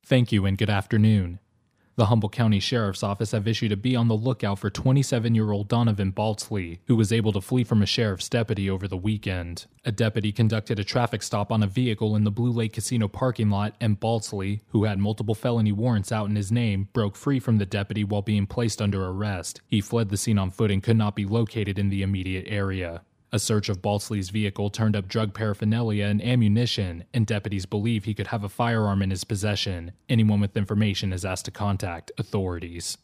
Thank you and good afternoon. The Humboldt County Sheriff's Office have issued a be on the lookout for 27-year-old Donovan Baltzley, who was able to flee from a sheriff's deputy over the weekend. A deputy conducted a traffic stop on a vehicle in the Blue Lake Casino parking lot, and Baltzley, who had multiple felony warrants out in his name, broke free from the deputy while being placed under arrest. He fled the scene on foot and could not be located in the immediate area. A search of Baltzley's vehicle turned up drug paraphernalia and ammunition, and deputies believe he could have a firearm in his possession. Anyone with information is asked to contact authorities.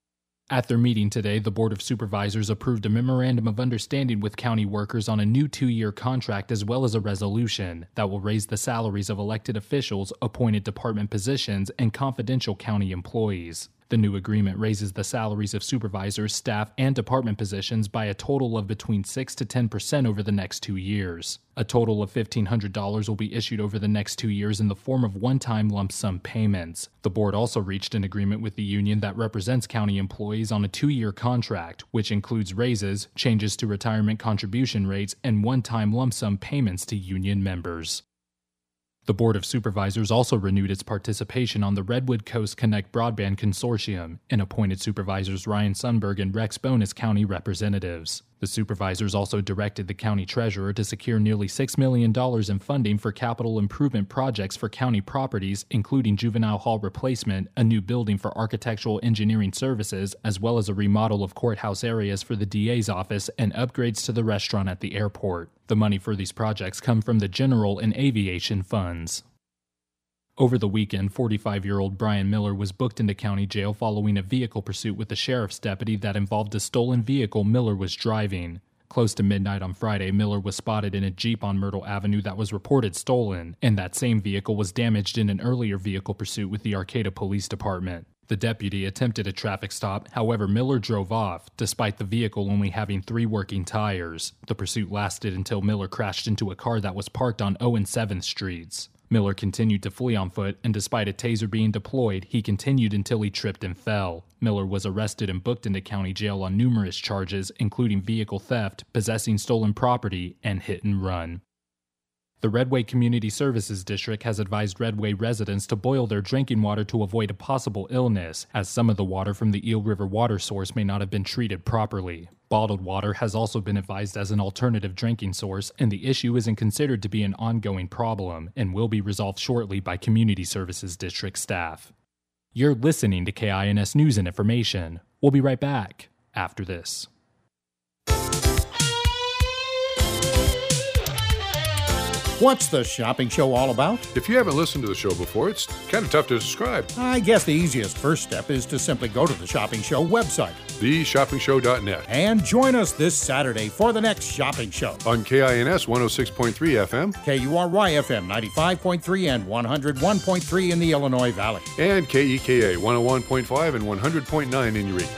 At their meeting today, the Board of Supervisors approved a memorandum of understanding with county workers on a new 2-year contract as well as a resolution that will raise the salaries of elected officials, appointed department positions, and confidential county employees. The new agreement raises the salaries of supervisors, staff, and department positions by a total of between 6 to 10% over the next 2 years. A total of $1,500 will be issued over the next 2 years in the form of one-time lump sum payments. The board also reached an agreement with the union that represents county employees on a 2-year contract, which includes raises, changes to retirement contribution rates, and one-time lump sum payments to union members. The Board of Supervisors also renewed its participation on the Redwood Coast Connect Broadband Consortium and appointed Supervisors Ryan Sundberg and Rex Bone as county representatives. The supervisors also directed the county treasurer to secure nearly $6 million in funding for capital improvement projects for county properties, including juvenile hall replacement, a new building for architectural engineering services, as well as a remodel of courthouse areas for the DA's office and upgrades to the restaurant at the airport. The money for these projects come from the general and aviation funds. Over the weekend, 45-year-old Brian Miller was booked into county jail following a vehicle pursuit with a sheriff's deputy that involved a stolen vehicle Miller was driving. Close to midnight on Friday, Miller was spotted in a Jeep on Myrtle Avenue that was reported stolen, and that same vehicle was damaged in an earlier vehicle pursuit with the Arcata Police Department. The deputy attempted a traffic stop, however Miller drove off, despite the vehicle only having 3 working tires. The pursuit lasted until Miller crashed into a car that was parked on 0 and 7th Streets. Miller continued to flee on foot, and despite a taser being deployed, he continued until he tripped and fell. Miller was arrested and booked into county jail on numerous charges, including vehicle theft, possessing stolen property, and hit and run. The Redway Community Services District has advised Redway residents to boil their drinking water to avoid a possible illness, as some of the water from the Eel River water source may not have been treated properly. Bottled water has also been advised as an alternative drinking source, and the issue isn't considered to be an ongoing problem and will be resolved shortly by Community Services District staff. You're listening to KINS News and Information. We'll be right back after this. What's the shopping show all about? If you haven't listened to the show before, it's kind of tough to describe. I guess the easiest first step is to simply go to the Shopping Show website, theshoppingshow.net, and join us this Saturday for the next shopping show. On KINS 106.3 FM, KURY FM 95.3 and 101.3 in the Illinois Valley, and KEKA 101.5 and 100.9 in Eureka.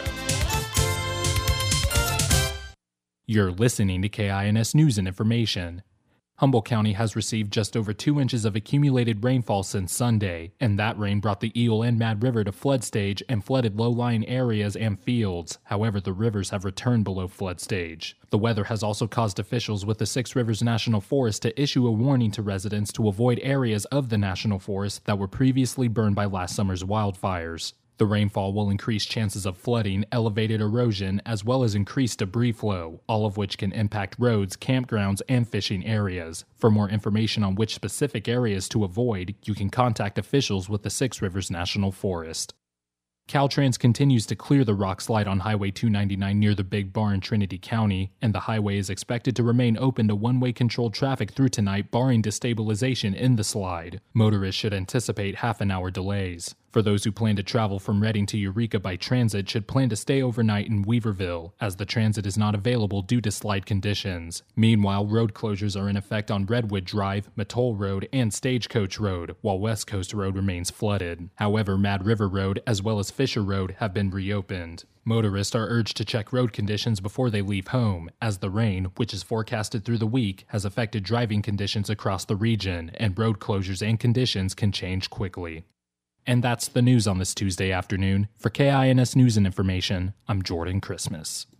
You're listening to KINS News and Information. Humboldt County has received just over 2 inches of accumulated rainfall since Sunday, and that rain brought the Eel and Mad River to flood stage and flooded low-lying areas and fields. However, the rivers have returned below flood stage. The weather has also caused officials with the Six Rivers National Forest to issue a warning to residents to avoid areas of the National Forest that were previously burned by last summer's wildfires. The rainfall will increase chances of flooding, elevated erosion, as well as increased debris flow, all of which can impact roads, campgrounds, and fishing areas. For more information on which specific areas to avoid, you can contact officials with the Six Rivers National Forest. Caltrans continues to clear the rock slide on Highway 299 near the Big Bar in Trinity County, and the highway is expected to remain open to one-way controlled traffic through tonight, barring destabilization in the slide. Motorists should anticipate half-an-hour delays. For those who plan to travel from Reading to Eureka by transit should plan to stay overnight in Weaverville, as the transit is not available due to slide conditions. Meanwhile, road closures are in effect on Redwood Drive, Mattole Road, and Stagecoach Road, while West Coast Road remains flooded. However, Mad River Road, as well as Fisher Road, have been reopened. Motorists are urged to check road conditions before they leave home, as the rain, which is forecasted through the week, has affected driving conditions across the region, and road closures and conditions can change quickly. And that's the news on this Tuesday afternoon. For KINS News and Information, I'm Jordan Christmas.